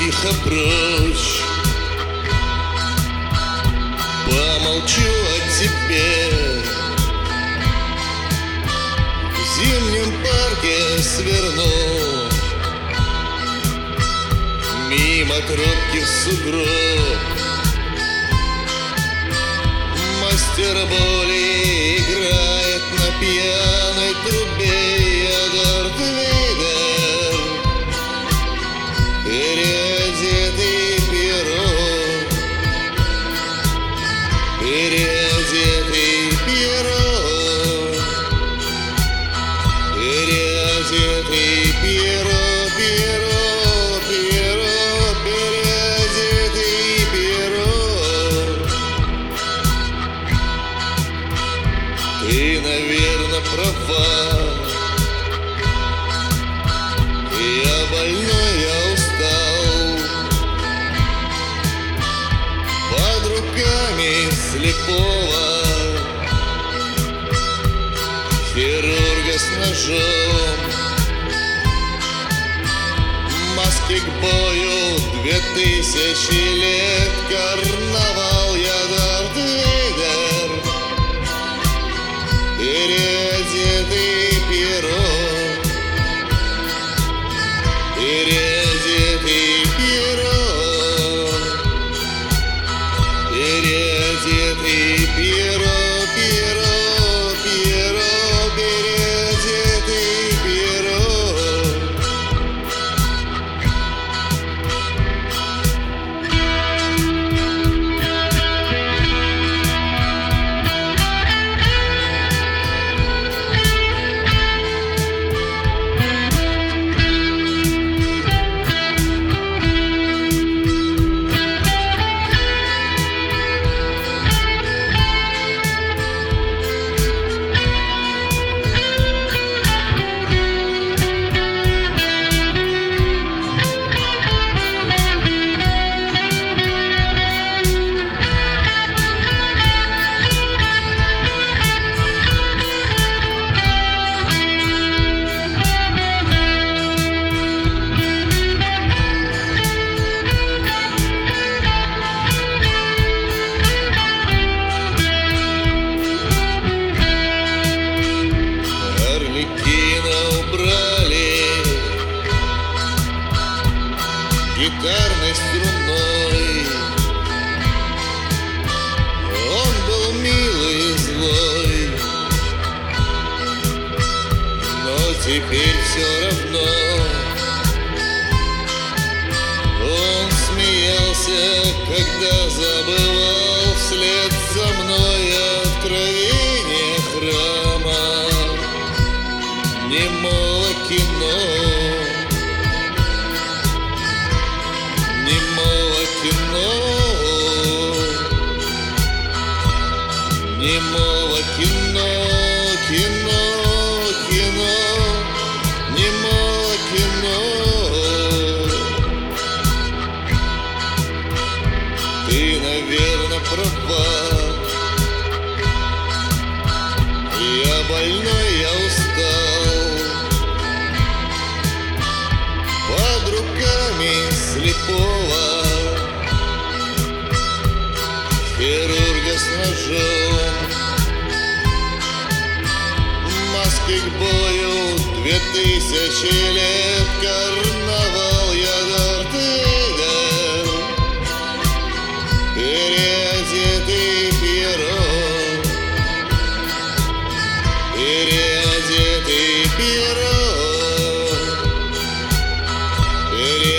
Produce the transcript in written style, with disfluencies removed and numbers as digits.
тихо прочь. Помолчу о тебе. В зимнем парке сверну мимо тропки в сугроб. Мастер боли играет на пьяной трубе. Я Дарт Вейдер, переодетый Пьеро, переодетый Пьеро, переодетый Пьеро, Пьеро, Пьеро, переодетый Пьеро. Ты, наверно, права. Я больной, я устал. Под руками слепого хирурга с ножом. Маски к бою, 2000 лет карнавал. Я Дарт Вейдер, переодетый Пьеро, переодетый Пьеро, переодетый Пьеро, Пьеро, Пьеро, переодетый Пьеро. Арлекина убрали гитарной струной. Он был милый и злой, но теперь все равно. Он смеялся, когда забывал вслед за мной откровение храма немого кино, немого кино, немого кино, кино, кино, немого кино. Ты, наверно, права. Я больной, я устал. Под руками слепого хирурга с ножом. Маски к бою, 2000 лет карнавал. Я Дарт Вейдер, переодетый Пьеро, переодетый Пьеро, переодетый